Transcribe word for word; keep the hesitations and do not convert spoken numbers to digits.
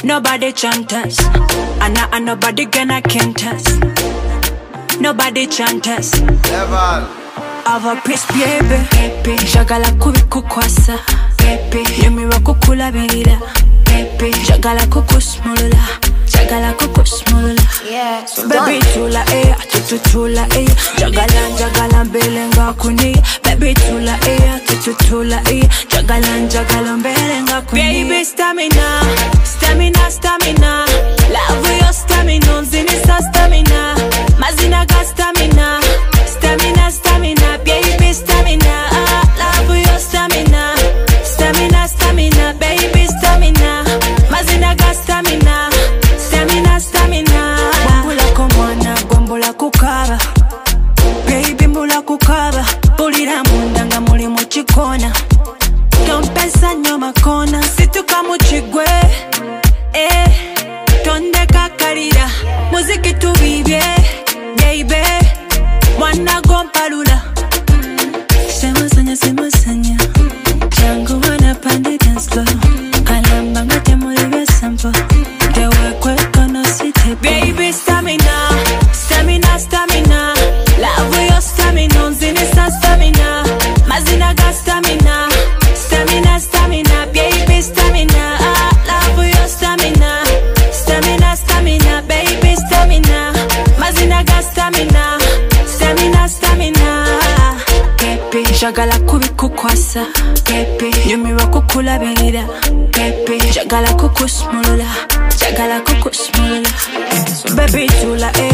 Nobody chant us. And, and nobody gonna can't us. Nobody chant us. Level. Have a peace, baby. Baby. Jagala kubi kukwasa. Baby. Yemira kukula bila. Baby. Jagala kukusmulula. Jagala kukusmulula. Yeah. So baby tula eh, tutu tula eh. Jagala jagala belenga kuni. Baby tula eh, tutu tula eh. Jagala jagala belenga kuni. Baby stamina, stamina, stamina. Love your stamina, zinisa stamina. Mazina ga stamina, stamina, stamina. Baby stamina, love your stamina, stamina, stamina. Baby stamina, mazina ga stamina. Stamina, stamina. Gwambula komwana, gwambula kukaba. Baby mbula kukaba. Bulira munda nga muli muchikona. Tompesa nyo makona. Situka muchigwe. Eh, tonde kakarira. Muziki tubibye. Baby, mwana gompalula. Semusanya, semusanya. Jangu wana pande dance floor. Kalamba ngate mulibye sample. Baby stamina, stamina, stamina. Love your stamina, zinisa stamina. Mazina ga stamina, stamina, stamina. Baby stamina, love your stamina, stamina, stamina. Baby stamina, mazina ga stamina, stamina, stamina. Baby, jagala kubi kukwasa. Baby, yumira kukula bila. Baby, jagala kukusmulula. Jagala kukusmulula. So baby tula